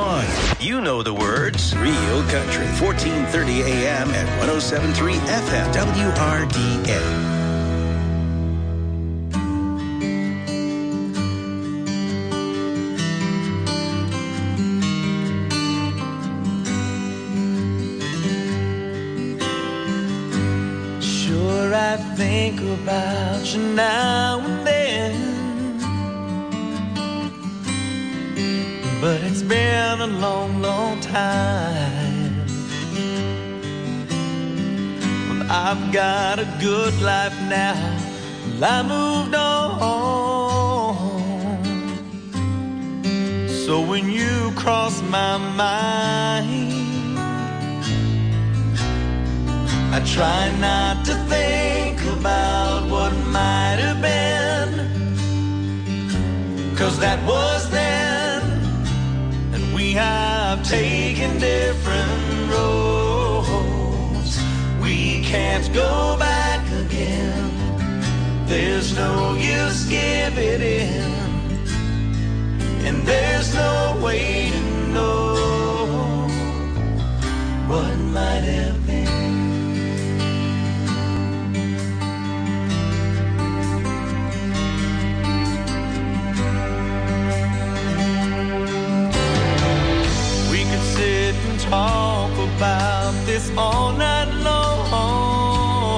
on. You know the words. Real Country, 1430 AM and 107.3 FM, WRDN. I think about you now and then, but it's been a long, long time. Well, I've got a good life now, well, I moved on. So when you cross my mind, I try not to think about what might have been, 'cause that was then, and we have taken different roads. We can't go back again. There's no use giving in, and there's no way to know what might have been. Talk about this all night long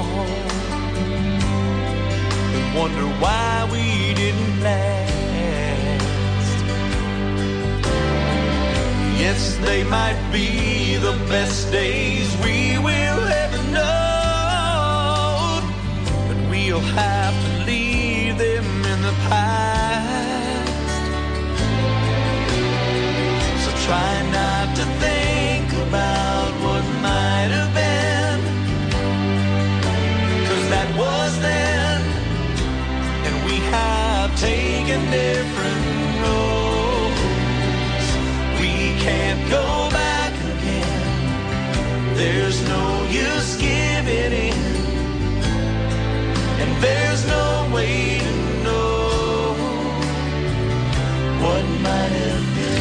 and wonder why we didn't last. Yes, they might be the best days we will ever know, but we'll have to leave them in the past. So try not to think about what might have been, 'cause that was then, and we have taken different roads. We can't go back again. There's no use giving in, and there's no way to know what might have been.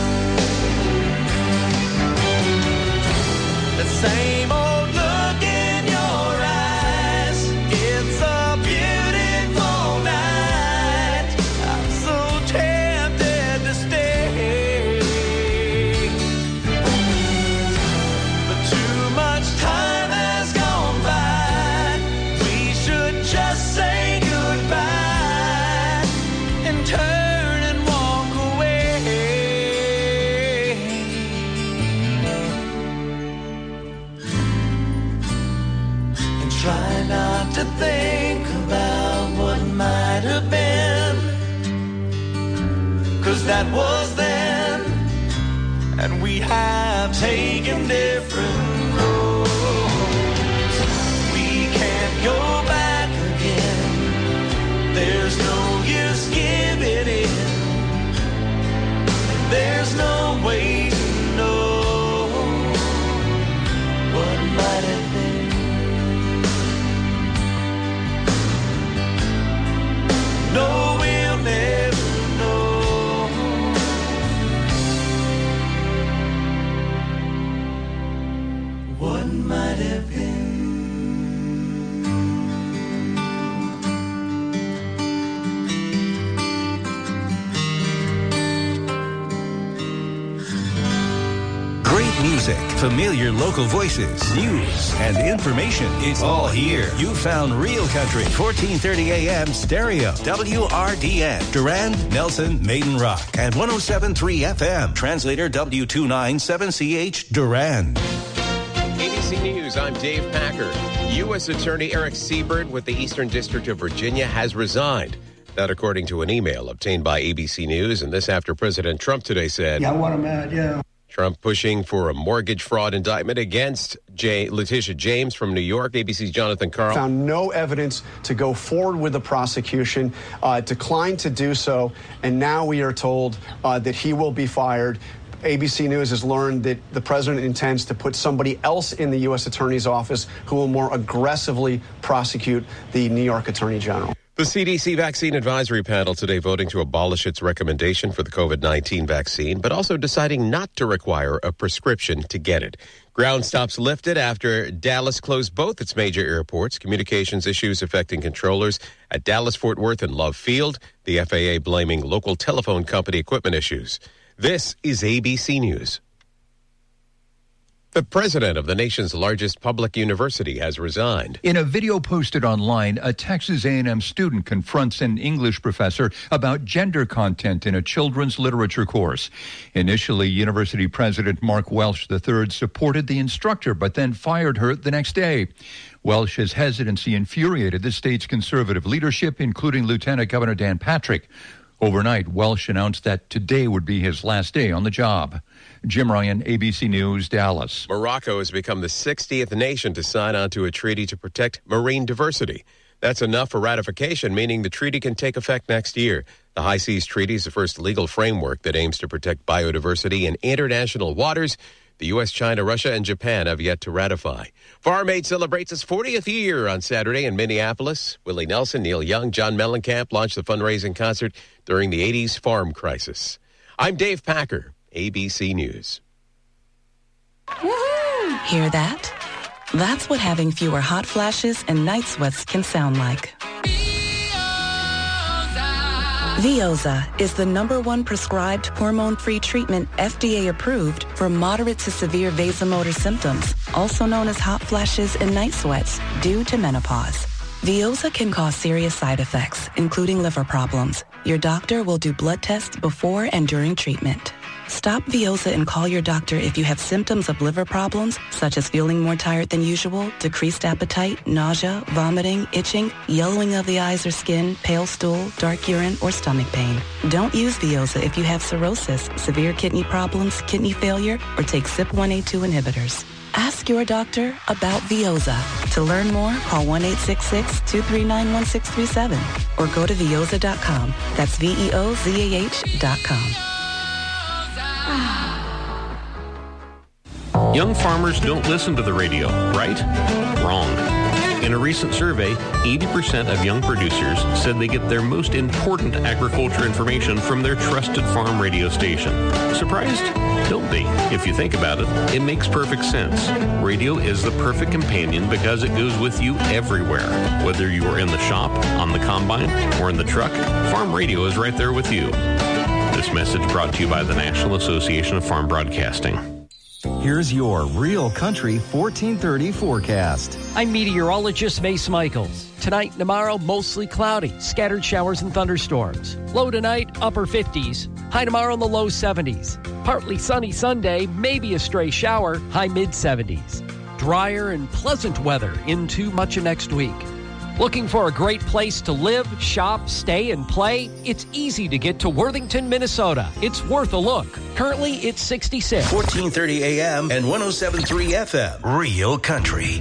The same old look in your eyes. It's a beautiful night. I'm so tempted to stay, but too much time has gone by. We should just say goodbye and turn and walk away. Try not to think about what might have been, 'cause that was then, and we have taken different roads. We can't go back again. There's no use giving in, and there's no way to know what might have been. No, we'll never know what might have been. Great music, familiar local voices, news, and information. It's all here. You found Real Country, 1430 AM stereo, WRDN, Durand, Nelson, Maiden Rock, and 107.3 FM. Translator W297CH, Durand. ABC News, I'm Dave Packer. U.S. Attorney Eric Siebert with the Eastern District of Virginia has resigned. That according to an email obtained by ABC News, and this after President Trump today said, "Yeah, I want him out, yeah." Trump pushing for a mortgage fraud indictment against Letitia James from New York. ABC's Jonathan Karl. Found no evidence to go forward with the prosecution, declined to do so, and now we are told that he will be fired. ABC News has learned that the president intends to put somebody else in the U.S. Attorney's office who will more aggressively prosecute the New York Attorney General. The CDC Vaccine Advisory Panel today voting to abolish its recommendation for the COVID-19 vaccine, but also deciding not to require a prescription to get it. Ground stops lifted after Dallas closed both its major airports. Communications issues affecting controllers at Dallas, Fort Worth, and Love Field. The FAA blaming local telephone company equipment issues. This is ABC News. The president of the nation's largest public university has resigned. In a video posted online, a Texas A&M student confronts an English professor about gender content in a children's literature course. Initially, university president Mark Welsh III supported the instructor, but then fired her the next day. Welsh's hesitancy infuriated the state's conservative leadership, including Lieutenant Governor Dan Patrick. Overnight, Welsh announced that today would be his last day on the job. Jim Ryan, ABC News, Dallas. Morocco has become the 60th nation to sign on to a treaty to protect marine diversity. That's enough for ratification, meaning the treaty can take effect next year. The High Seas Treaty is the first legal framework that aims to protect biodiversity in international waters. The U.S., China, Russia, and Japan have yet to ratify. Farm Aid celebrates its 40th year on Saturday in Minneapolis. Willie Nelson, Neil Young, John Mellencamp launched the fundraising concert during the 80s farm crisis. I'm Dave Packer, ABC News. Woohoo! Hear that? That's what having fewer hot flashes and night sweats can sound like. Veoza is the #1 prescribed hormone-free treatment FDA approved for moderate to severe vasomotor symptoms, also known as hot flashes and night sweats, due to menopause. Veoza can cause serious side effects, including liver problems. Your doctor will do blood tests before and during treatment. Stop Veoza and call your doctor if you have symptoms of liver problems, such as feeling more tired than usual, decreased appetite, nausea, vomiting, itching, yellowing of the eyes or skin, pale stool, dark urine, or stomach pain. Don't use Veoza if you have cirrhosis, severe kidney problems, kidney failure, or take CYP1A2 inhibitors. Ask your doctor about Veoza. To learn more, call 1-866-239-1637 or go to Veoza.com. That's VEOZAH.com. Young farmers don't listen to the radio, right? Wrong. In a recent survey, 80% of young producers said they get their most important agriculture information from their trusted farm radio station. Surprised? Don't be. If you think about it, it makes perfect sense. Radio is the perfect companion because it goes with you everywhere. Whether you are in the shop, on the combine, or in the truck, farm radio is right there with you. This message brought to you by the National Association of Farm Broadcasting. Here's your Real Country 1430 forecast. I'm meteorologist Mace Michaels. Tonight and tomorrow, mostly cloudy, scattered showers and thunderstorms. Low tonight, upper 50s. High tomorrow in the low 70s. Partly sunny Sunday, maybe a stray shower, high mid-70s. Drier and pleasant weather into much of next week. Looking for a great place to live, shop, stay, and play? It's easy to get to Worthington, Minnesota. It's worth a look. Currently, it's 66. 1430 AM and 107.3 FM. Real Country.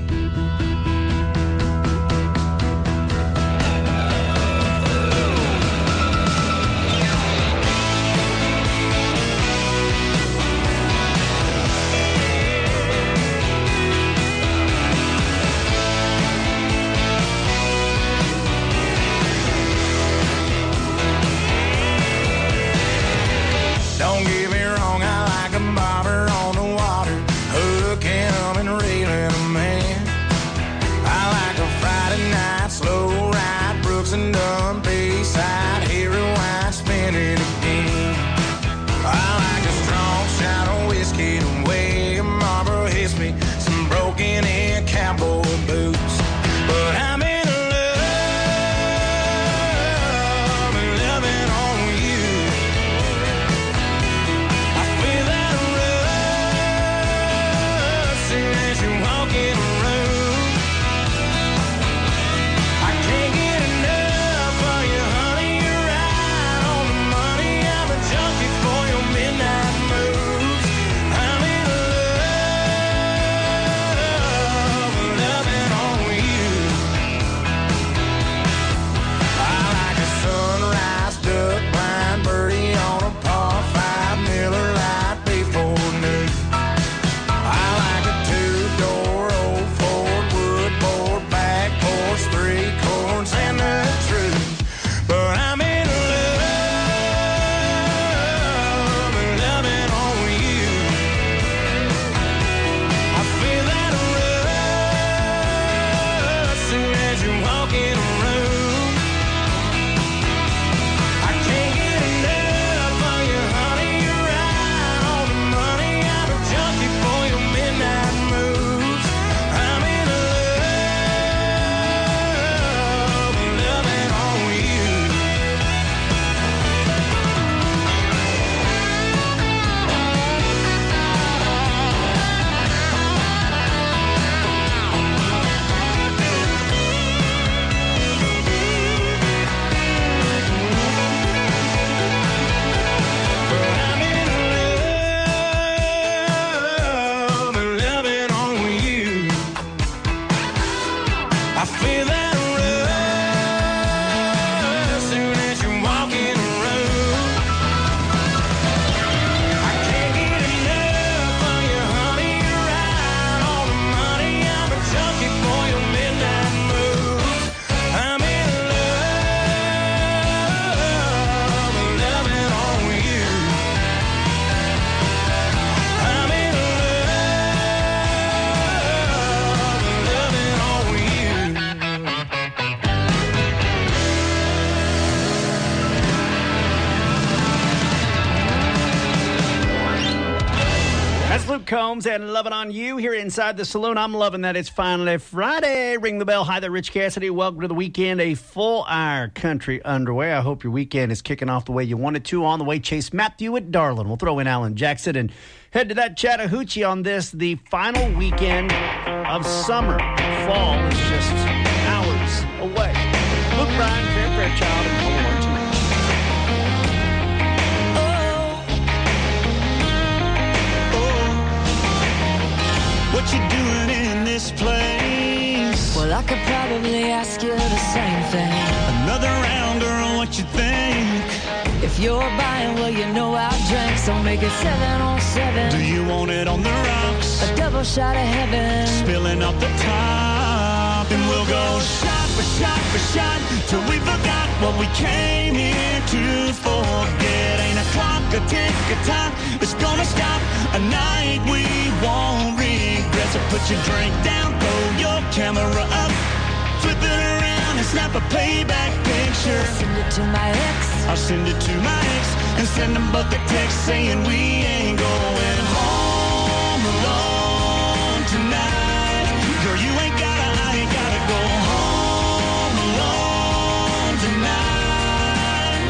Luke Combs and Lovin' on You here inside the saloon. I'm loving that it's finally Friday. Ring the bell. Hi there, Rich Cassidy. Welcome to the weekend. A full hour country underway. I hope your weekend is kicking off the way you wanted to. On the way, Chase Matthew at Darlin. We'll throw in Alan Jackson and head to that Chattahoochee on this, the final weekend of summer. Fall is just hours away. Luke Bryan, Fairchild, and Hold On Tonight. What you doing in this place? Well, I could probably ask you the same thing. Another rounder on what you think? If you're buying, well, you know I'll drink. So make it 7 on 7. Do you want it on the rocks? A double shot of heaven. Spilling off the top. And we'll go shot for shot for shot till we forgot what we came here to forget. Ain't a clock, a tick, a time. It's gonna stop a night we won't regret. So put your drink down, throw your camera up, flip it around and snap a playback picture. Send it to my ex. I'll send it to my ex and send them both a text saying we ain't going home alone tonight. Girl, you ain't gotta, I ain't gotta go home alone tonight.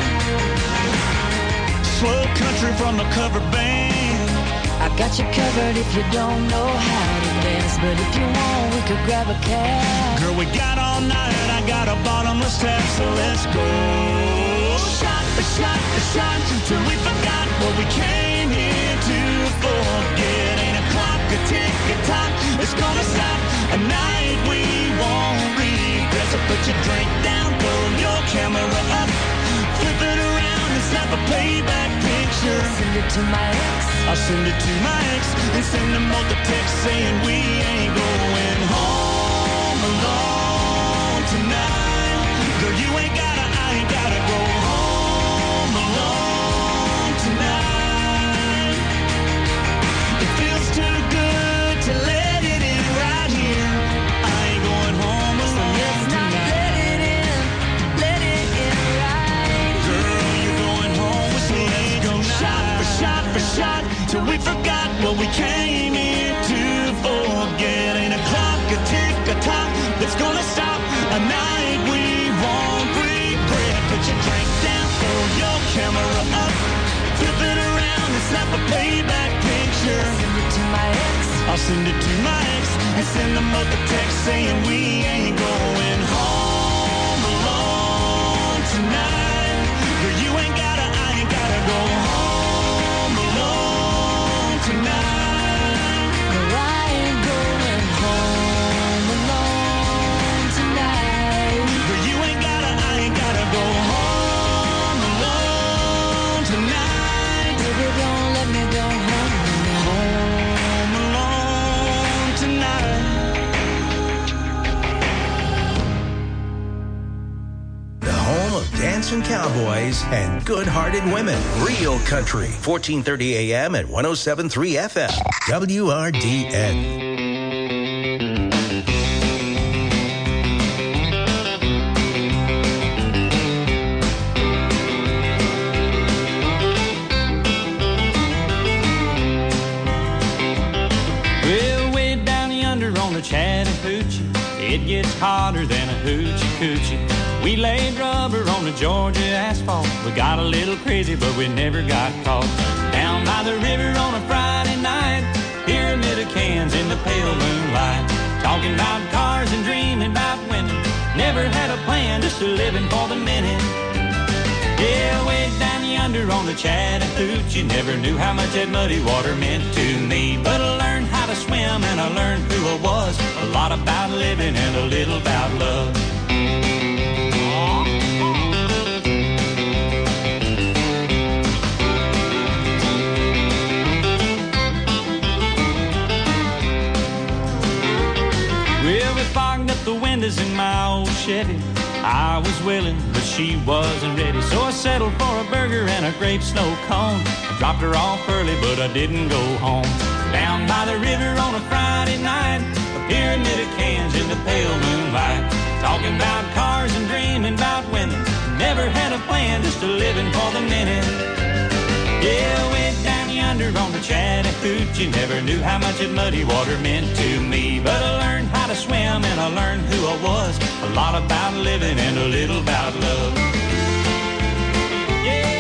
Slow country from a cover band. I got you covered if you don't know how to dance. But if you want, we could grab a cab. Girl, we got all night, I got a bottomless tap, so let's go. Shot for shot for shot, till we forgot what we came here to forget. Ain't a clock, a tick, a tock, it's gonna stop a night we won't regret. So put your drink down, throw your camera up, flip it around and snap a playback picture. Send it to my ex. I'll send it to my ex and send them both a text saying we ain't going home alone tonight. Girl, you ain't gotta, I ain't gotta go home alone tonight. It feels too good to let it in right here. I ain't going home alone tonight. Let it in right. Girl, you're going home with me. Let's go shot for shot for shot till we forgot what we came here to forget. Ain't a clock, a tick, a tock that's gonna stop a night we won't regret. Put your drink down, throw your camera up, flip it around and snap a playback picture. Send it to my ex. I'll send it to my ex and send them both a text saying we ain't going home alone tonight. Girl, you ain't gotta, I ain't gotta go home alone tonight. Girl, I ain't going home alone tonight. Girl, you ain't gotta, I ain't gotta go home alone tonight. Baby, don't let me go Home alone tonight. The home of dancing cowboys and good-hearted women. Real Country, 1430 AM and 107.3 FM. WRDN. Well, way down yonder on the Chattahoochee, it gets hotter than a hoochie coochie. We laid rubber on the Georgia asphalt. We got a little crazy, but we never got caught. Down by the river on a Friday night, pyramid of cans in the pale moonlight. Talking about cars and dreaming about women. Never had a plan, just a living for the minute. Yeah, way down yonder on the Chattahoochee, never knew how much that muddy water meant to me. But I learned how to swim and I learned who I was. A lot about living and a little about love. Well, we fogged up the windows in my old Chevy. I was willing, but she wasn't ready. So I settled for a burger and a grape snow cone. I dropped her off early, but I didn't go home. Down by the river on a Friday night, a pyramid of cans in the pale moonlight. Talking about cars and dreaming about women. Never had a plan, just a living for the minute. Yeah, way down under on the Chattahoochee. Never knew how much that muddy water meant to me. But I learned how to swim and I learned who I was. A lot about living and a little about love. Yeah.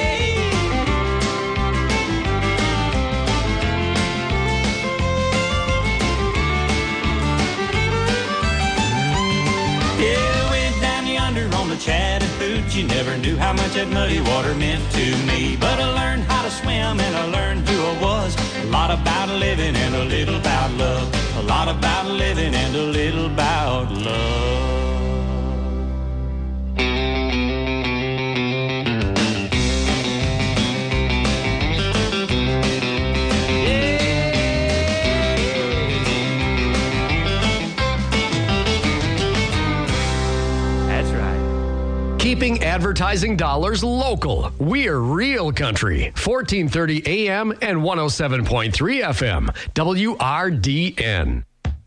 Yeah, went down yonder on the Chattahoochee. Never knew how much that muddy water meant to me. But I learned how to swim and I learned who I was. A lot about living and a little about love. A lot about living and a little about love. Keeping advertising dollars local. We're Real Country. 1430 AM and 107.3 FM. WRDN.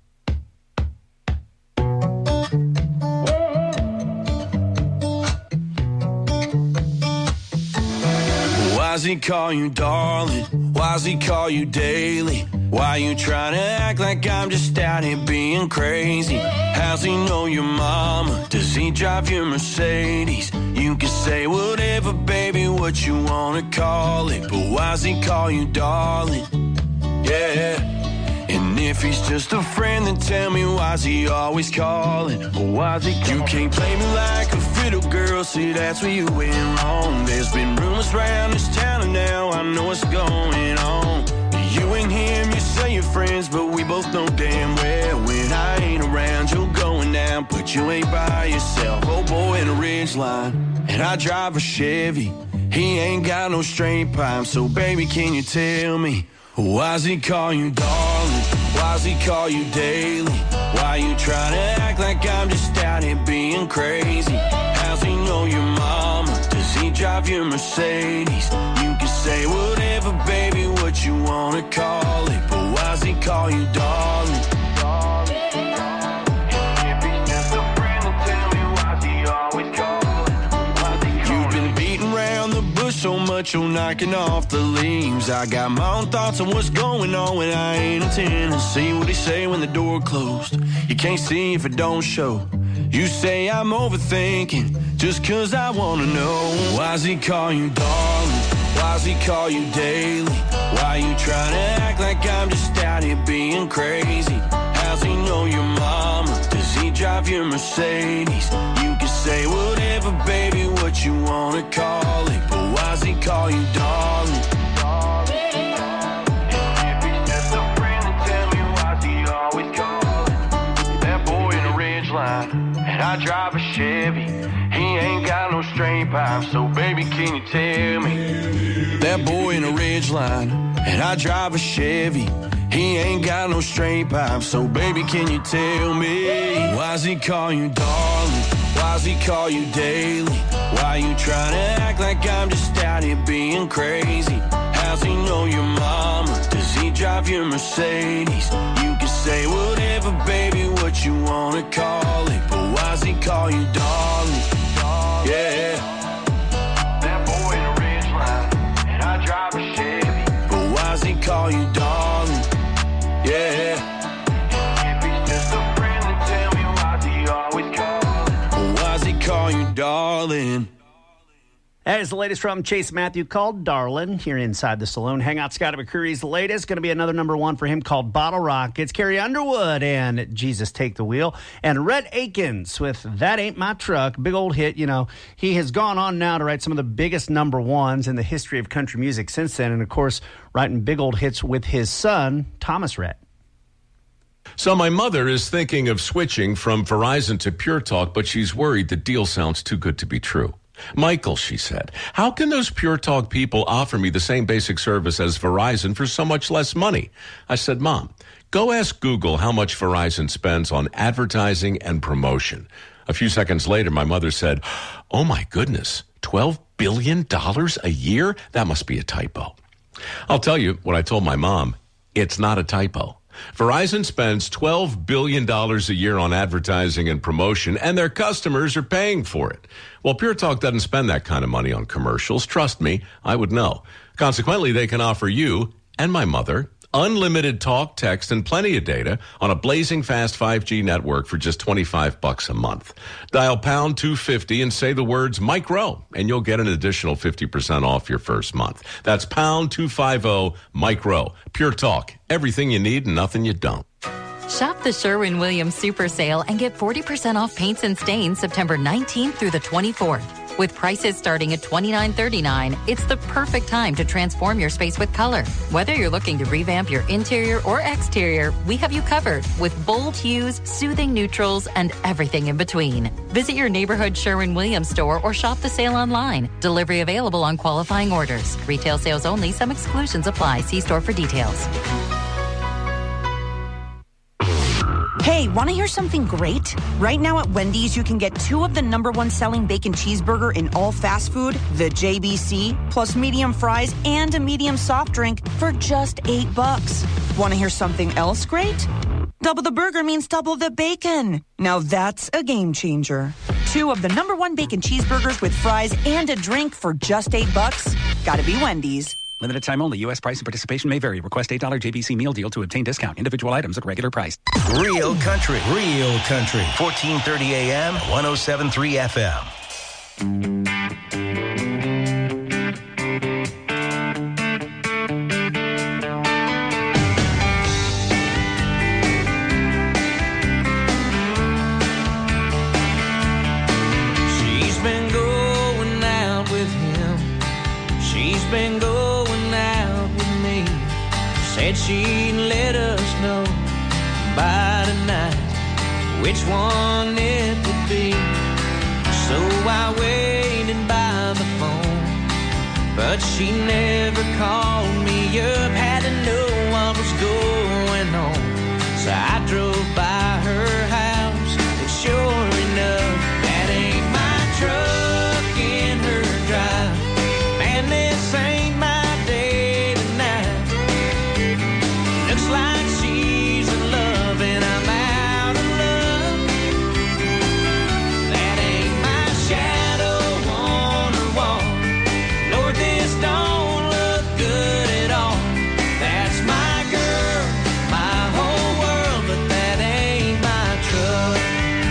Why's he call you darling? Why's he call you daily? Why you trying to act like I'm just out here being crazy? How's he know your mama? Does he drive your Mercedes? You can say whatever, baby, what you wanna call it. But why's he call you darling? Yeah. And if he's just a friend, then tell me why's he always calling? Or why's he calling? You can't play me like a fiddle girl, see that's where you went wrong. There's been rumors around this town and now I know what's going on. You and him, you say you're friends, but we both know damn well when I ain't around, you're going down, but you ain't by yourself. Oh boy in a Ridgeline, and I drive a Chevy. He ain't got no straight pipe, so baby, can you tell me? Why's he call you darling? Why's he call you daily? Why you trying to act like I'm just out here being crazy? How's he know your mama? Does he drive your Mercedes? You can say whatever, baby, what you wanna call it. But why's he call you darling? If he's just a friend, then tell me why's he always calling? You've been beating around the bush so much you're knocking off the leaves. I got my own thoughts on what's going on when I ain't intending to see what he say when the door closed. You can't see if it don't show. You say I'm overthinking just cause I wanna know. Why's he call you darling? Why's he call you daily? Why you trying to act like I'm just out here being crazy? How's he know your mama? Does he drive your Mercedes? You can say whatever, baby, what you wanna call it. But why's he call you darling? If he's just a friend, then tell me why's he always calling? That boy in a Ridgeline, and I drive a Chevy. He ain't got no straight pipe, so baby, can you tell me? That boy in a Ridgeline, and I drive a Chevy. He ain't got no straight pipe, so baby, can you tell me? Why's he call you darling? Why's he call you daily? Why you trying to act like I'm just out here being crazy? How's he know your mama? Does he drive your Mercedes? You can say whatever, baby, what you wanna call it. But why's he call you darling? Yeah. That boy in a Ridgeline, and I drive a Chevy. But why's he call you darling? Yeah. If he's just a friend, then tell me why's he always calling? But why's he call you darling? That is the latest from Chase Matthew called Darlin' here inside the saloon. Hang out, Scotty McCreery's latest. Going to be another number one for him called Bottle Rockets. Carrie Underwood and Jesus Take the Wheel. And Rhett Akins with That Ain't My Truck. Big old hit. You know, he has gone on now to write some of the biggest number ones in the history of country music since then. And, of course, writing big old hits with his son, Thomas Rhett. So my mother is thinking of switching from Verizon to Pure Talk, but she's worried the deal sounds too good to be true. Michael, she said, how can those Pure Talk people offer me the same basic service as Verizon for so much less money? I said, Mom, go ask Google how much Verizon spends on advertising and promotion. A few seconds later, my mother said, oh my goodness, $12 billion a year? That must be a typo. I'll tell you what I told my mom. It's not a typo. Verizon spends $12 billion a year on advertising and promotion, and their customers are paying for it. Well, Pure Talk doesn't spend that kind of money on commercials. Trust me, I would know. Consequently, they can offer you and my mother unlimited talk, text, and plenty of data on a blazing fast 5G network for just $25 a month. Dial pound 250 and say the words Mike Rowe, and you'll get an additional 50% off your first month. That's pound 250 Mike Rowe. Pure talk. Everything you need and nothing you don't. Shop the Sherwin-Williams Super Sale and get 40% off paints and stains September 19th through the 24th. With prices starting at $29.39, it's the perfect time to transform your space with color. Whether you're looking to revamp your interior or exterior, we have you covered with bold hues, soothing neutrals, and everything in between. Visit your neighborhood Sherwin-Williams store or shop the sale online. Delivery available on qualifying orders. Retail sales only. Some exclusions apply. See store for details. Hey, want to hear something great? Right now at Wendy's, you can get 2 of the #1 selling bacon cheeseburger in all fast food, the JBC, plus medium fries and a medium soft drink for just $8. Want to hear something else great? Double the burger means double the bacon. Now that's a game changer. 2 of the #1 bacon cheeseburgers with fries and a drink for just $8. Gotta be Wendy's. Limited time only. U.S. price and participation may vary. Request $8 JBC meal deal to obtain discount. Individual items at regular price. Real country. Real country. 1430 AM, 107.3 FM. She's been going out with him. She's been going out with me. Said she'd let us know by tonight which one it would be. So I waited by the phone, but she never called me up. Had to know what was going on, so I drove by her house, and sure enough, that ain't my truck in her drive. Man, this ain't my day tonight. Looks like she's in love and I'm out of love. That ain't my shadow on her wall. Lord, this don't look good at all. That's my girl, my whole world, but that ain't my truck.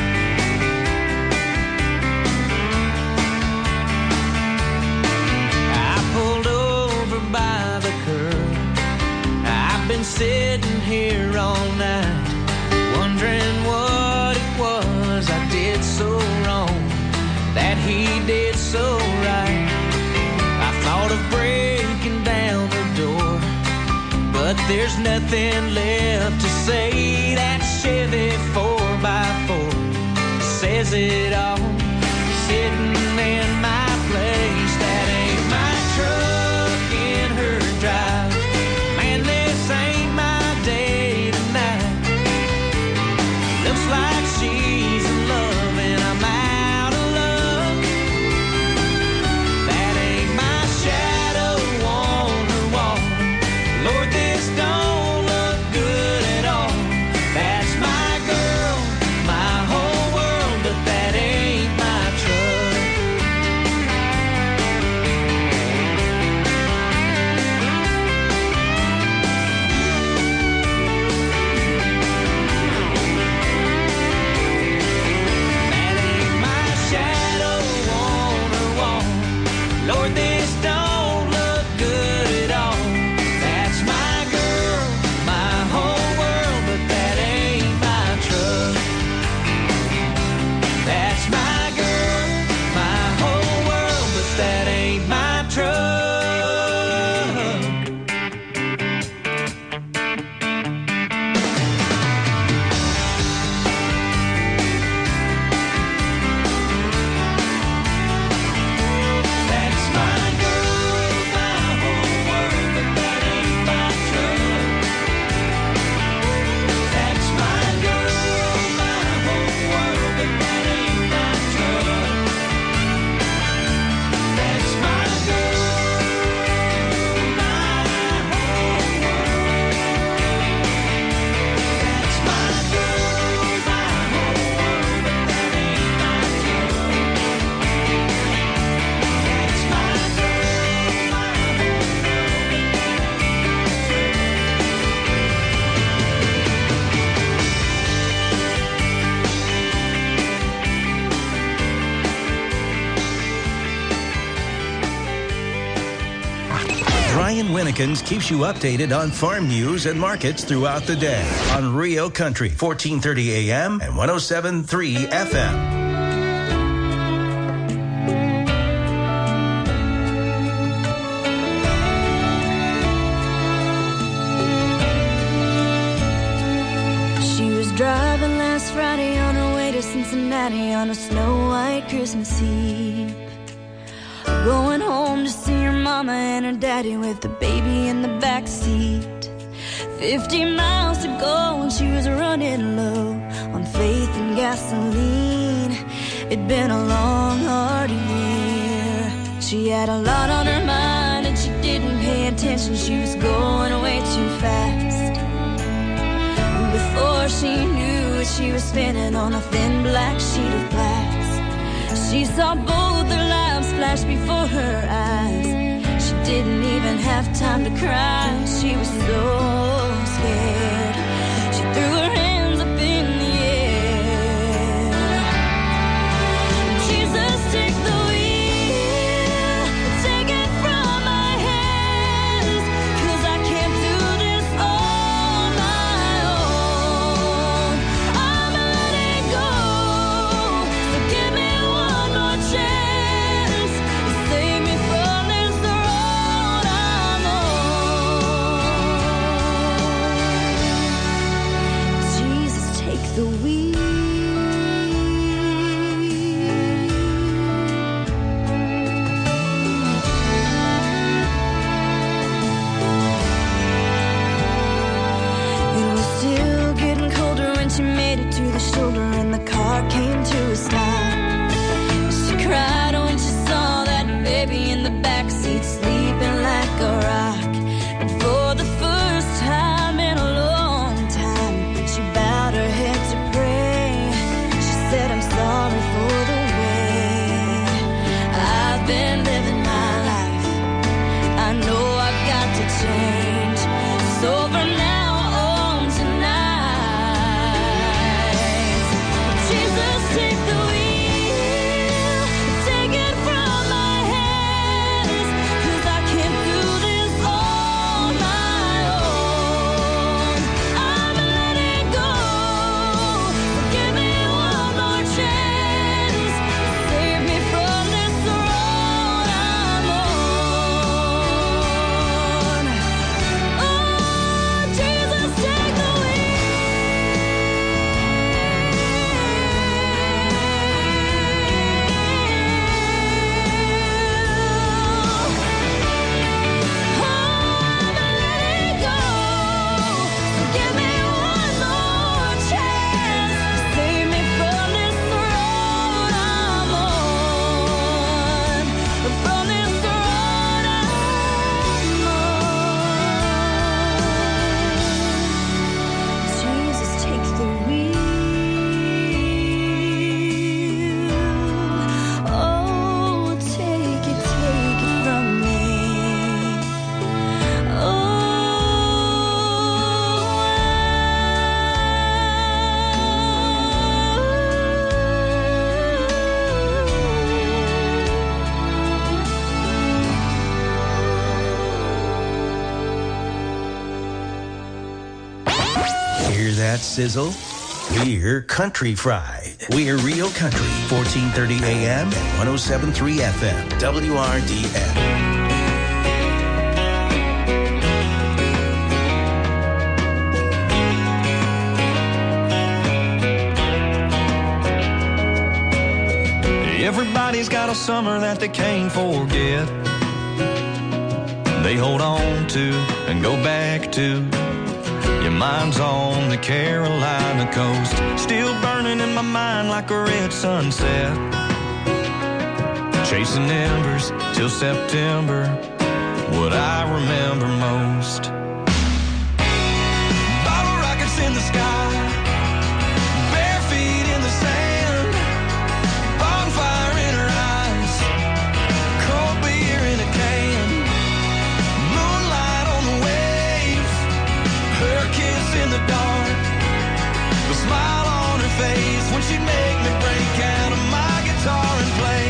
I pulled over by the curb. I've been sitting here all night, wondering what it was I did so wrong, that he did so right. I thought of breaking down the door, but there's nothing left to say. That Chevy 4x4 says it all, sitting in my place. That ain't my truck in her drive. Man, this ain't my day tonight. Looks like she's in love and I'm out of love. That ain't my shadow on her wall. Lord, this don't look good at all. That's my girl, my whole world, but that ain't my truck. Winnekins keeps you updated on farm news and markets throughout the day on Rio Country, 1430 AM and 107.3 FM. Driving last Friday on her way to Cincinnati on a snow-white Christmas Eve. Going home to see her mama and her daddy with the baby in the back seat. 50 miles to go and she was running low on faith and gasoline. It'd been a long, hard year. She had a lot on her mind and she didn't pay attention. She was going way too fast. Before she knew it, she was spinning on a thin black sheet of glass. She saw both their lives flash before her eyes. She didn't even have time to cry. She was so scared. She threw her hands up in the air. Jesus, take the wheel, take it from my hands, 'cause I can't do this all my own. I'ma let it go, so give me one more chance, save me from this road I'm on. Jesus, take the wheel. It was still getting colder when she made it to the shoulder and the car came to a stop. She cried when she saw that baby in the backseat sleeping like a rock. And for the first time in a long time, she bowed her head to pray. She said, I'm sorry for the way I've been living my life. I know I've got to change. So from now on tonight, Jesus, take the wheel, take it from my hands, 'cause I can't do this all my own. I'ma let it go, so give me one more chance, save me from this road I'm on. Oh, Jesus, take the give me one more chance, save me from this road I'm on, from this road I'm on. Jesus, take the wheel. Oh, take it from me. Hear that sizzle? We're Country Fried. We're Real Country, 1430 AM and 107.3 FM, WRDF. Everybody's got a summer that they can't forget. They hold on to and go back to. Your mind's on the Carolina coast, still burning in my mind like a red sunset. Chasing embers till September, what I remember most. Bottle rockets in the sky, bare feet in the sand, bonfire in her eyes, cold beer in a can, moonlight on the wave, her kiss in the dark, the smile on her face when she'd make me break out of my guitar and play.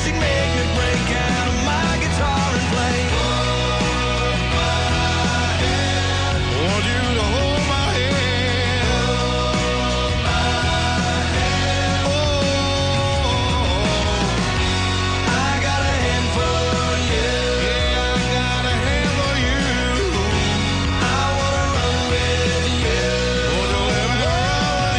she'd make me break out of my guitar and play. Hold my hand. Want you to hold my hand. Hold my hand. Oh, I got a hand for you. Yeah, I got a hand for you. I wanna run with you. Wanna let me run with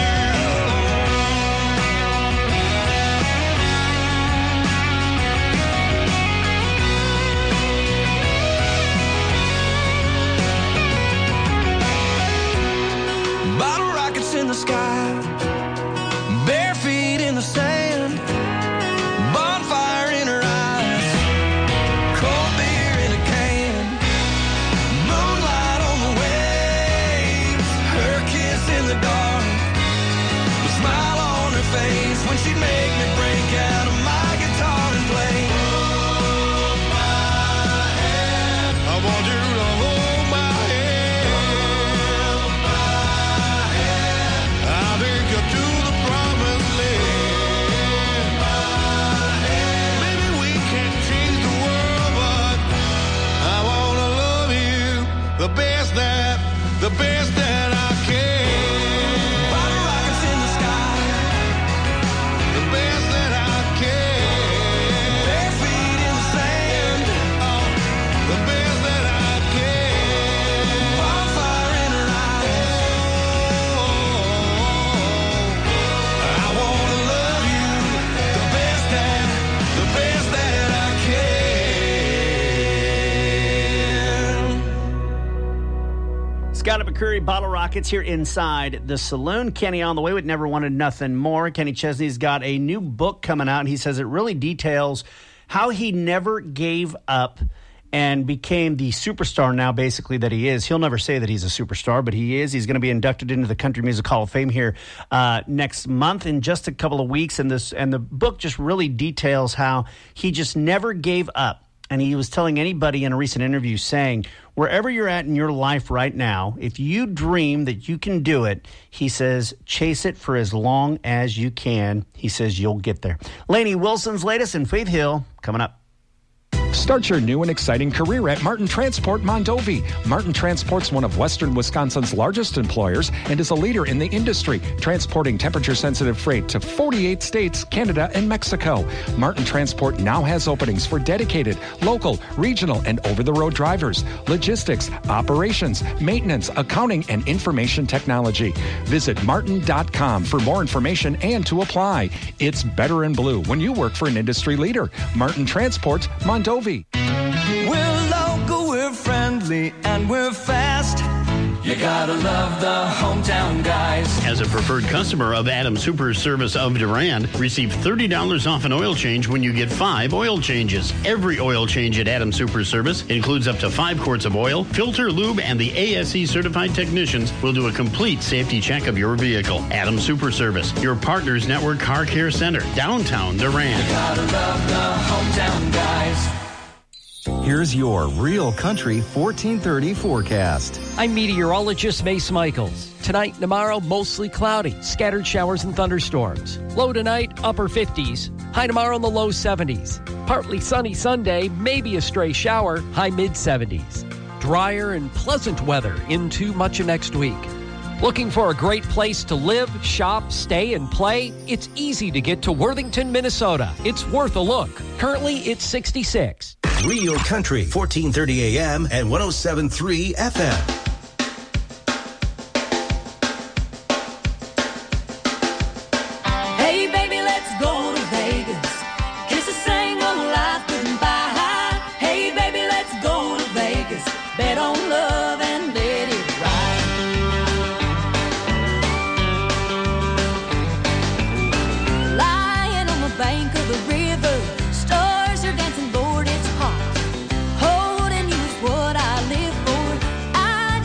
you. Bottle rockets in the sky, bare feet in the sand, bonfire in her eyes, cold beer in a can, moonlight on the waves, her kiss in the dark, the smile on her face when she'd make me break out of my guitar and play. Hold my hand. I want you to hold my hand. Hold my hand. I'll take you to the promised land. Hold my hand. Maybe we can't change the world, but I wanna love you the best that I can. Bottle rockets in the sky, the best that I can. Bare feet in the sand, oh, the best that I can. Bonfire in her eyes, oh, I wanna love you the best that I can. Scott McCurry, Bottle Rockets here inside the saloon. Kenny on the way with Never Wanted Nothing More. Kenny Chesney's got a new book coming out, and he says it really details how he never gave up and became the superstar now, basically, that he is. He'll never say that he's a superstar, but he is. He's going to be inducted into the Country Music Hall of Fame here next month in just a couple of weeks. And the book just really details how he just never gave up. And he was telling anybody in a recent interview saying, wherever you're at in your life right now, if you dream that you can do it, he says, chase it for as long as you can. He says, you'll get there. Lainey Wilson's latest in Faith Hill coming up. Start your new and exciting career at Martin Transport Mondovi. Martin Transport's one of Western Wisconsin's largest employers and is a leader in the industry, transporting temperature-sensitive freight to 48 states, Canada, and Mexico. Martin Transport now has openings for dedicated, local, regional, and over-the-road drivers, logistics, operations, maintenance, accounting, and information technology. Visit martin.com for more information and to apply. It's better in blue when you work for an industry leader. Martin Transport Mondovi. We're local, we're friendly, and we're fast. You gotta love the hometown guys. As a preferred customer of Adam Super Service of Durand, receive $30 off an oil change when you get 5 oil changes. Every oil change at Adam Super Service includes up to 5 quarts of oil, filter, lube, and the ASE certified technicians will do a complete safety check of your vehicle. Adam Super Service, your Partners Network Car Care Center, downtown Durand. You gotta love the hometown guys. Here's your Real Country 1430 forecast. I'm meteorologist Mace Michaels. Tonight, tomorrow, mostly cloudy, scattered showers and thunderstorms. Low tonight, upper 50s. High tomorrow in the low 70s. Partly sunny Sunday, maybe a stray shower, high mid-70s. Drier and pleasant weather into much of next week. Looking for a great place to live, shop, stay, and play? It's easy to get to Worthington, Minnesota. It's worth a look. Currently, it's 66. Real Country, 1430 AM and 107.3 FM. Hey, baby, let's go to Vegas. Kiss a single life goodbye. Hey, baby, let's go to Vegas. Bet on love and let it ride. Lying on the bank of the river, stars are dancing, Lord, it's hot. Holding you is what I live for. I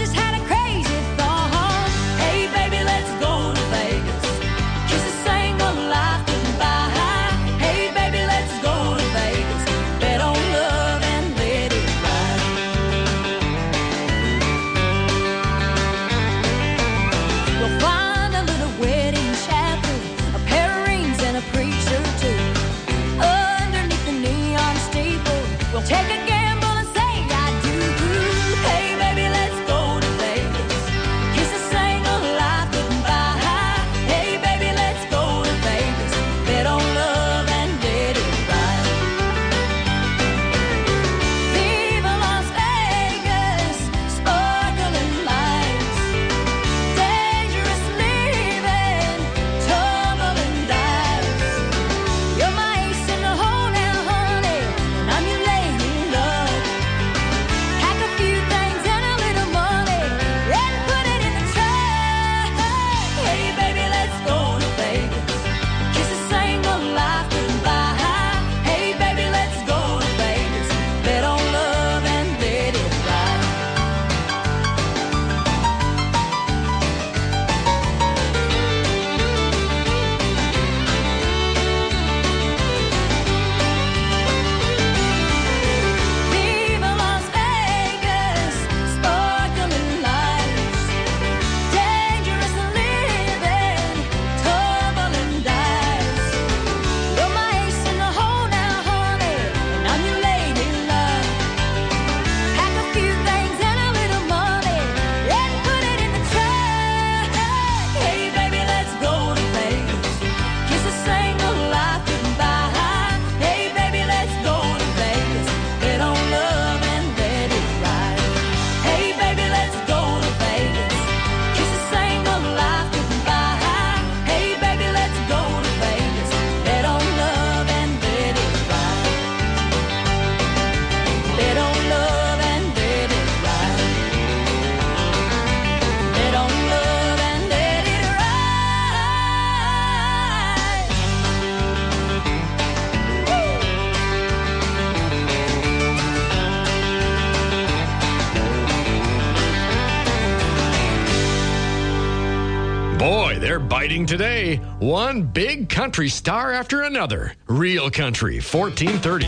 Fighting today, one big country star after another. Real Country, 1430.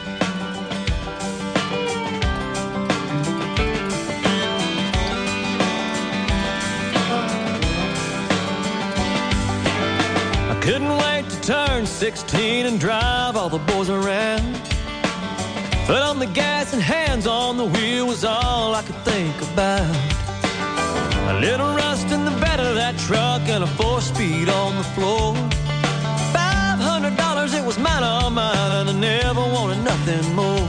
I couldn't wait to turn 16 and drive all the boys around. Foot on the gas and hands on the wheel was all I could think about. A little rust in the bed of that truck and a 4-speed on the floor. $500, it was mine, all mine, and I never wanted nothing more.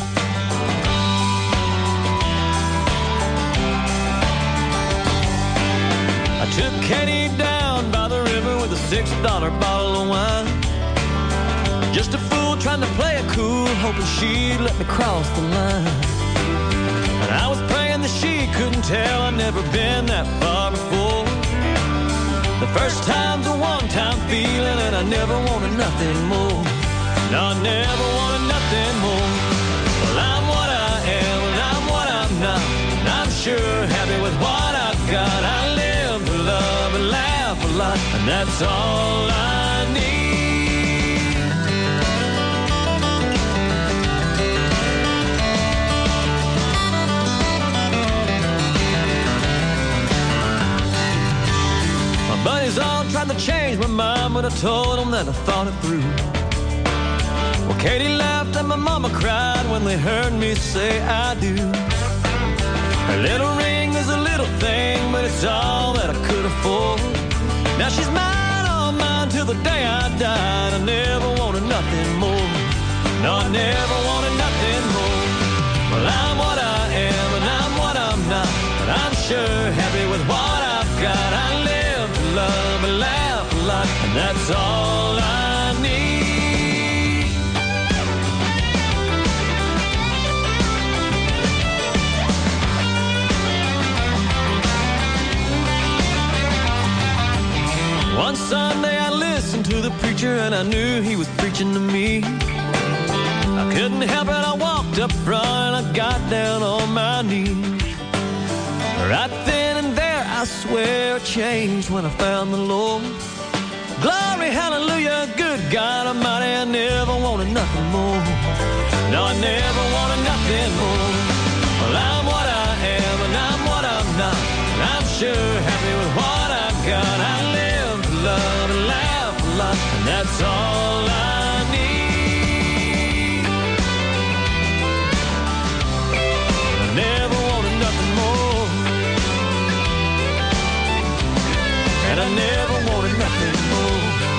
I took Katie down by the river with a $6 bottle of wine. Just a fool trying to play it cool, hoping she'd let me cross the line. And I was praying that she couldn't tell I'd never been that far before. The first time's a one-time feeling, and I never wanted nothing more. No, I never wanted nothing more. Well, I'm what I am, and I'm what I'm not. And I'm sure happy with what I've got. I live to love and laugh a lot, and that's all I need. Buddies all tried to change my mind, but I told them that I thought it through. Well, Katie laughed and my mama cried when they heard me say I do. Her little ring is a little thing, but it's all that I could afford. Now she's mine, all mine, till the day I died. I never wanted nothing more. No, I never wanted nothing more. Well, I'm what I am, and I'm what I'm not. But I'm sure happy with what I've got. I live to love and laugh a lot, and that's all I need. One Sunday I listened to the preacher, and I knew he was preaching to me. I couldn't help it, I walked up front and I got down on my knees. Right then and there, I swear, it changed when I found the Lord. Glory, hallelujah, good God Almighty, I never wanted nothing more. No, I never wanted nothing more. Well, I'm what I am, and I'm what I'm not. And I'm sure happy with what I've got. I live to love and laugh a lot, and that's all I need. I never wanted nothing more. And I never wanted nothing more.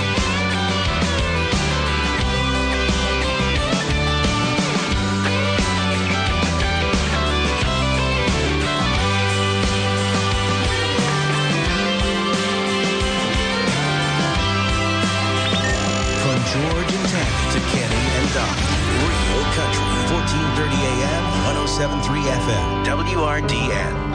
From George and Tammy to Kenny and Don, Real Country, 1430 AM, 107.3 FM, WRDN.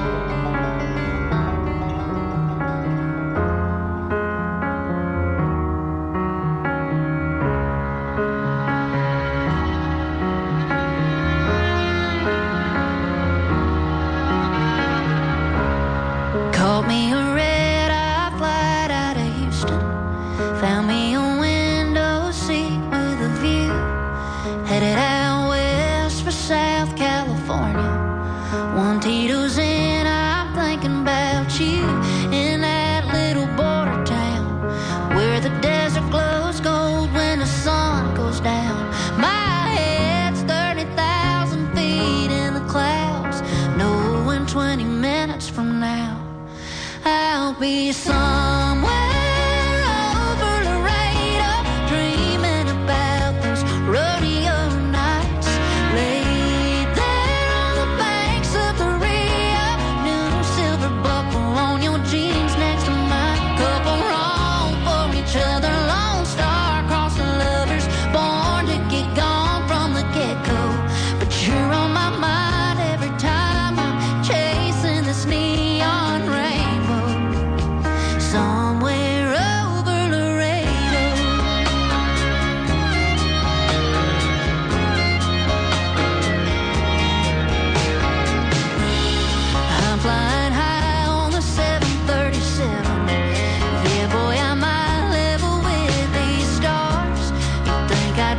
Caught me a red-eye flight out of Houston. Found me a window seat with a view. Headed out west for South California. One Tito's in, I'm thinking about you. In that little border town where the desert glows gold when the sun goes down. My head's 30,000 feet in the clouds, knowing 20 minutes from now I'll be somewhere over Laredo, dreaming about those rodeo nights. Laid there on the banks of the Rio, new silver buckle on your jeans next to mine. Couple wrong for each other, lone star crossing lovers, born to get gone from the get-go. But you're on my mind every time I'm chasing this neon rainbow.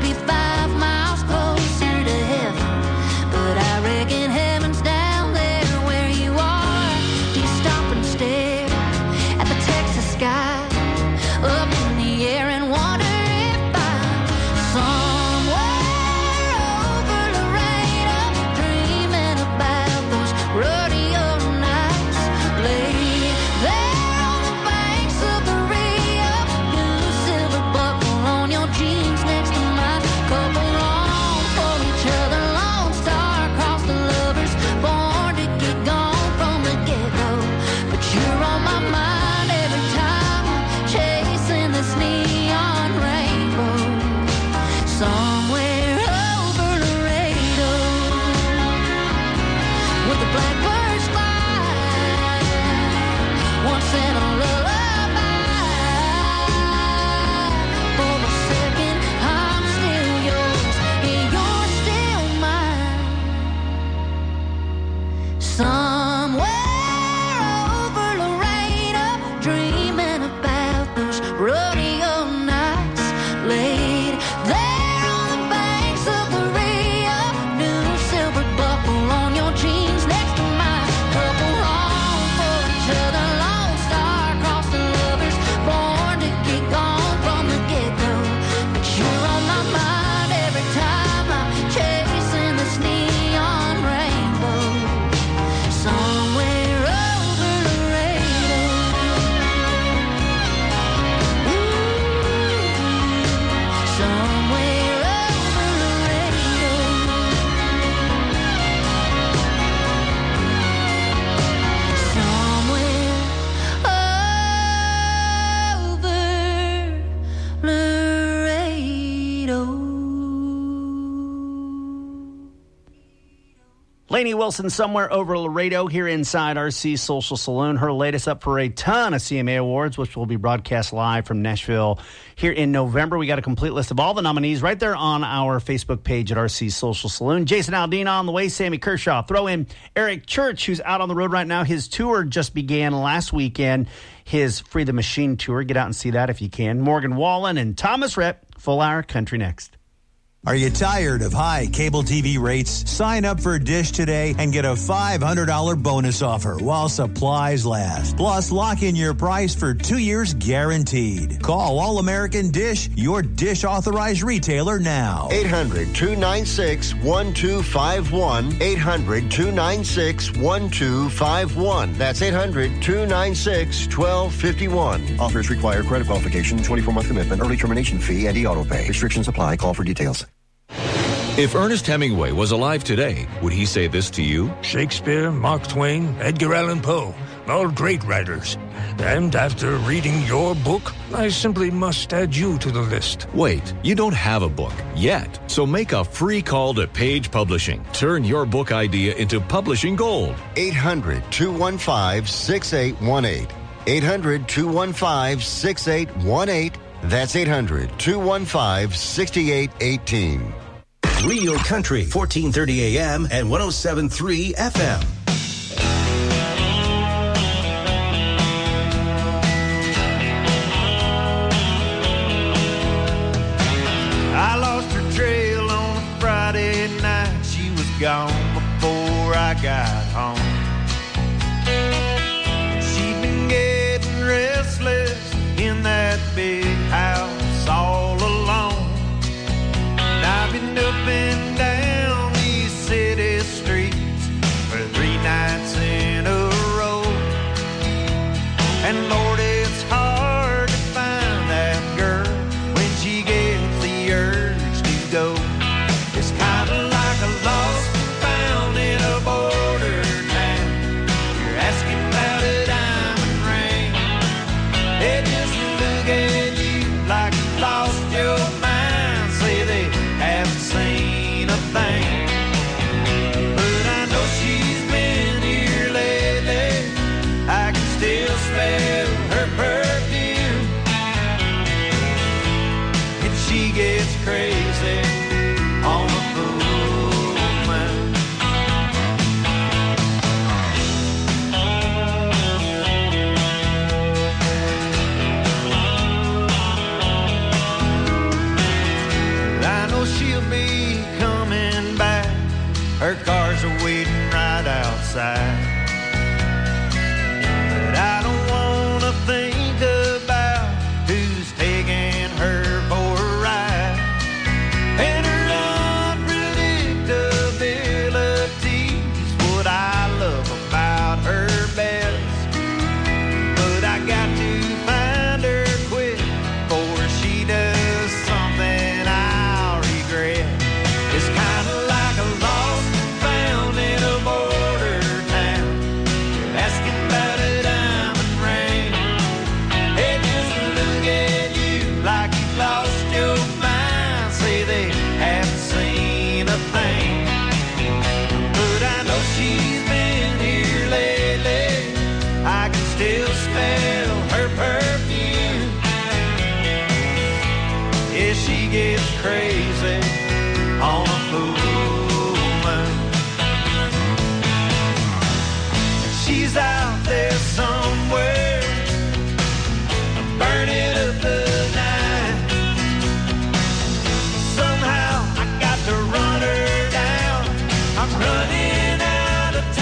be 5 miles closer to heaven. But I reckon heaven's down there where you are. Do you stop and stare at the Texas sky up in the air and wonder if I'm somewhere over Laredo, dreaming about those rodeo nights, lay there on the banks of the Rio, new silver buckle on your jeans next to mine, couple long for each other, lone star across the lovers, born to get gone from the get-go, but you're on my mind every time I'm chasing this neon rainbow, somewhere over Laredo, with the blackbirds fly, once in a lullaby, for a second I'm still yours, and you're still mine, somewhere over Laredo, dreaming about those rodeo nights, laid there on the banks of the Rio, new silver buckle on your jeans next to mine, couple wrong for each other, lone star across the lovers, born to get gone from the get-go, but you're on my mind every time I'm chasing this neon rainbow, somewhere over Laredo. Somewhere over Laredo. Somewhere over Laredo. Lainey Wilson, Somewhere Over Laredo, here inside RC Social Saloon. Her latest up for a ton of CMA awards, which will be broadcast live from Nashville here in November. We got a complete list of all the nominees right there on our Facebook page at RC Social Saloon. Jason Aldean on the way, Sammy Kershaw. Throw in Eric Church, who's out on the road right now. His tour just began last weekend, his Free the Machine tour. Get out and see that if you can. Morgan Wallen and Thomas Rhett, Full Hour Country next. Are you tired of high cable TV rates? Sign up for Dish today and get a $500 bonus offer while supplies last. Plus, lock in your price for 2 years guaranteed. Call All American Dish, your Dish authorized retailer now. 800-296-1251. 800-296-1251. That's 800-296-1251. Offers require credit qualification, 24-month commitment, early termination fee, and e-auto pay. Restrictions apply. Call for details. If Ernest Hemingway was alive today, would he say this to you? Shakespeare, Mark Twain, Edgar Allan Poe, all great writers. And after reading your book, I simply must add you to the list. Wait, you don't have a book yet, so make a free call to Page Publishing. Turn your book idea into publishing gold. 800-215-6818. 800-215-6818. That's 800-215-6818. Real Country, 1430 AM and 107.3 FM. I lost her trail on a Friday night. She was gone before I got home. She'd been getting restless in that big house all alone. And I've been up and down these city streets for 3 nights in a row. And Lord, it's hard to find that girl when she gets the urge to go. It's kind of like a lost and found in a border town. You're asking about a diamond ring. They just look at you like you lost your mind. Say they haven't seen Her cars are waiting right outside. But I don't want to think about who's taking her for a ride. And her unpredictability is what I love about her best. But I got to find her quick before she does something I'll regret. It's kind of like a lost and found in a border town. You're asking about a diamond ring. They just look at you like you've lost your mind. Say they haven't seen a thing. But I know she's been here lately. I can still smell her perfume. Yeah, she gets crazy on a full moon. She's out there somewhere, burning up the night. Somehow I got to run her down. I'm running out of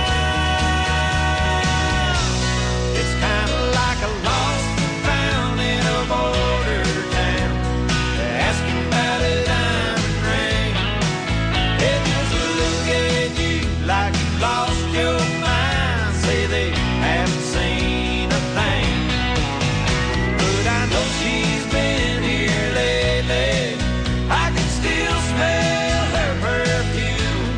time. It's kind of like a lost and found in a border town. Asking about a diamond ring. They just look at you like you lost your mind. Say they haven't seen a thing. But I know she's been here lately. I can still smell her perfume.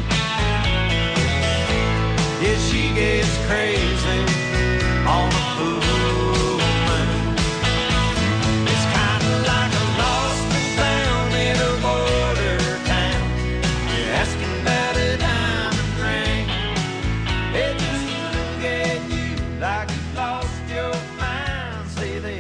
Yeah, she gets crazy on a full moon. It's kind of like a lost and found in a border town. You're asking about a diamond ring. They just look at you like you lost your mind. Say they.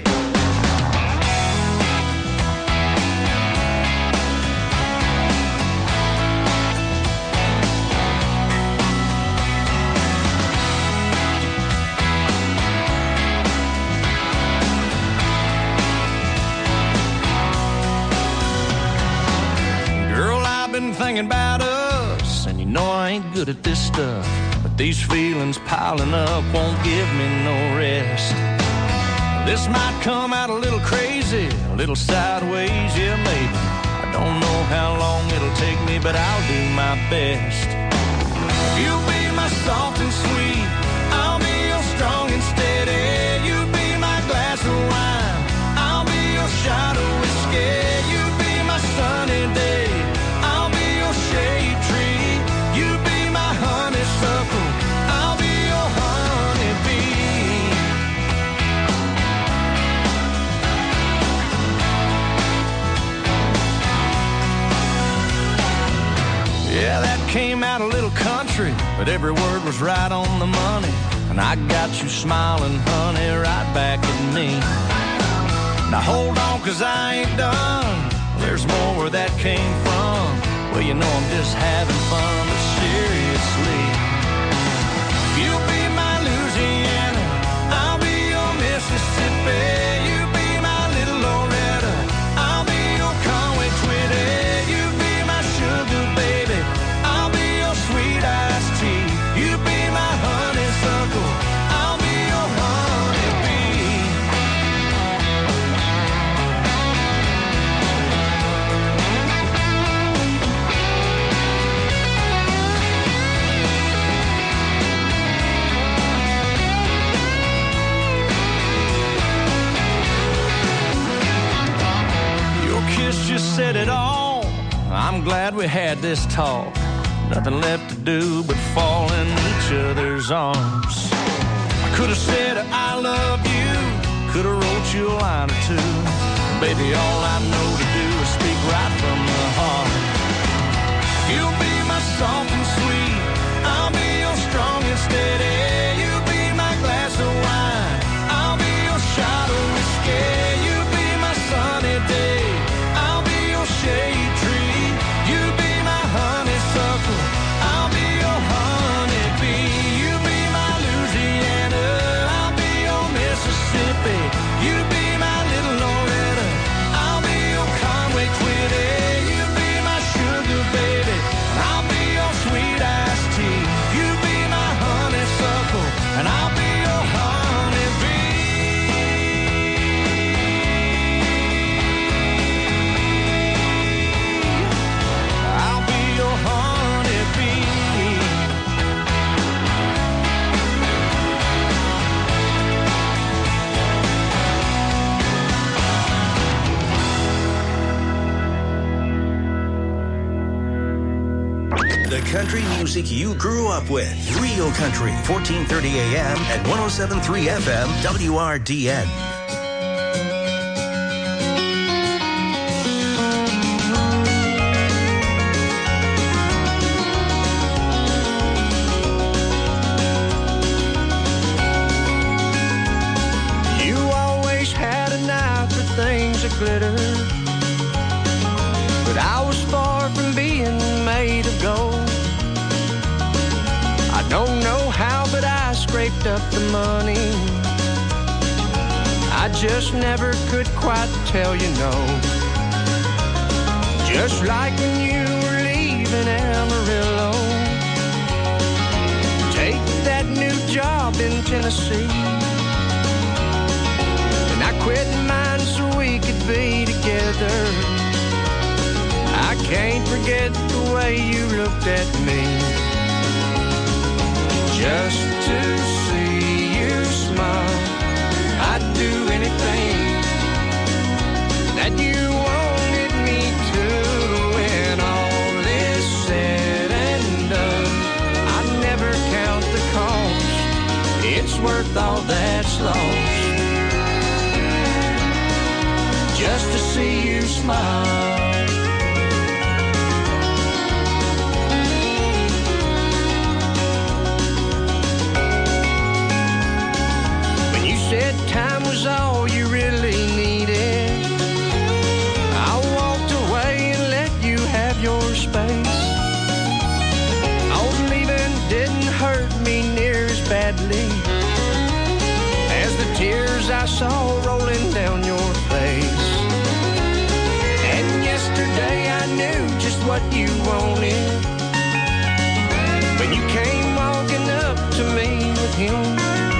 Girl, I've been thinking about us, and you know I ain't good at this stuff. But these feelings piling up won't give me no rest. This might come out a little crazy, a little sideways, yeah, maybe. I don't know how long it'll take me, but I'll do my best. You'll be my soft and sweet, I'll be your strong and steady. You'll be my glass of wine, I'll be your shot of whiskey. You'll be my sunny day, I'll be your shade tree. You'll be my honeysuckle, I'll be your honeybee. Yeah, that came out a little country, but every word was right on the money. And I got you smiling, honey, right back at me. Now hold on, 'cause I ain't done. There's more where that came from. Well, you know I'm just having fun, but seriously. You'll be my Louisiana, I'll be your Mississippi. You'll be my little Loretta, I'll be your Conway Twitty. You'll be my sugar baby, I'll be your sweet iced tea. You'll be my honeysuckle, I'll be your honeybee. Your kiss just said it all. I'm glad we had this talk. Nothing left to do but fall in each other's arms. I could have said I love you, could have wrote you a line or two. Baby, all I know to do is speak right from the heart. You'll be my soft and sweet, I'll be your strong and steady. You'll be my glass of wine, I'll be your shot of whiskey. You'll be my sunny day, I'll be your shade tree. You'll be my honeysuckle, I'll be your honeybee. You'll be my Louisiana, I'll be your Mississippi. The country music you grew up with. Real Country, 1430 AM and 107.3 FM, WRDN. You always had an eye for things that glitter, but I was far from being made of gold. I don't know how, but I scraped up the money. I just never could quite tell you no. Just like when you were leaving Amarillo, take that new job in Tennessee, and I quit mine so we could be together. I can't forget the way you looked at me. Just to see you smile, I'd do anything that you wanted me to. When all is said and done, I'd never count the cost. It's worth all that's lost, just to see you smile. Said time was all you really needed, I walked away and let you have your space. Oh, leaving didn't hurt me near as badly as the tears I saw rolling down your face. And yesterday I knew just what you wanted when you came walking up to me with him.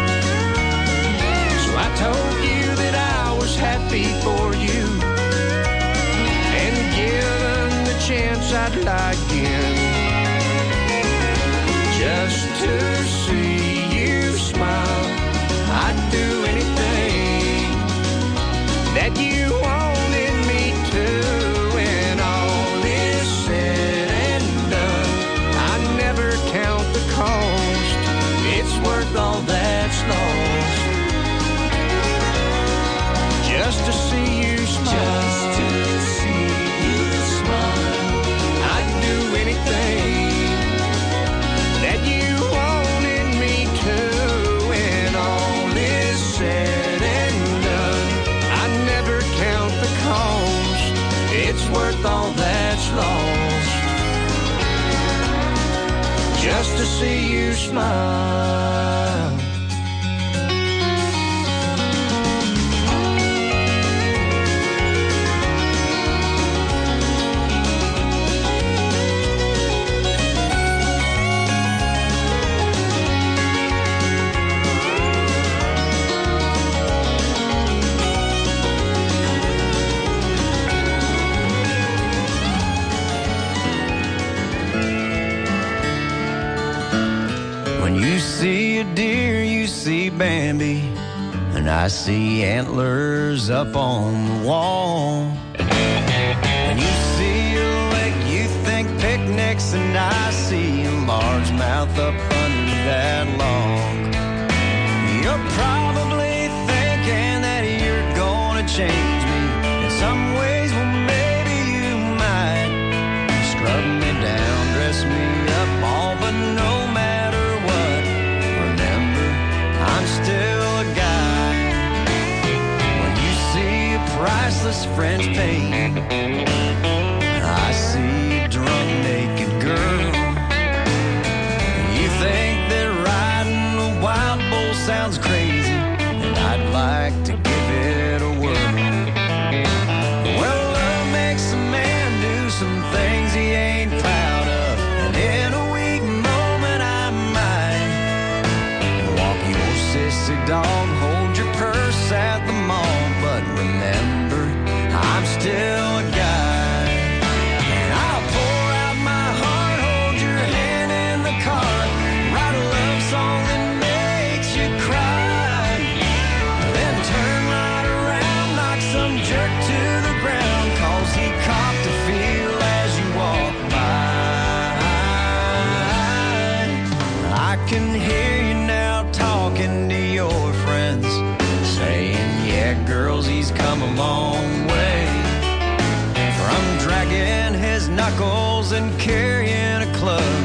I told you that I was happy for you, and given the chance I'd lie again, just to see you smile. I'd do anything that you wanted me to. When all is said and done, I never count the cost. It's worth all that's lost, just to see you smile. Just to see you smile. I'd do anything that you wanted me to. When all is said and done, I never count the cost. It's worth all that's lost, just to see you smile. See a deer, you see Bambi, and I see antlers up on the wall. And you see a lake, you think picnics, and I see a largemouth up under that log. You're probably thinking that you're gonna change me in some ways. Well, maybe you might. Scrub me down, dress me up, all but no matter what, I'm still a guy. When you see a priceless French painting, I see a drunk naked girl. You think that riding a wild bull sounds crazy, and I'd like to give it a whirl. Well, love makes a man do some things he ain't proud of, and in a weak moment I might walk your sissy dog, hold your purse at the mall. But remember, I'm still a guy. come a long way. From dragging his knuckles and carrying a club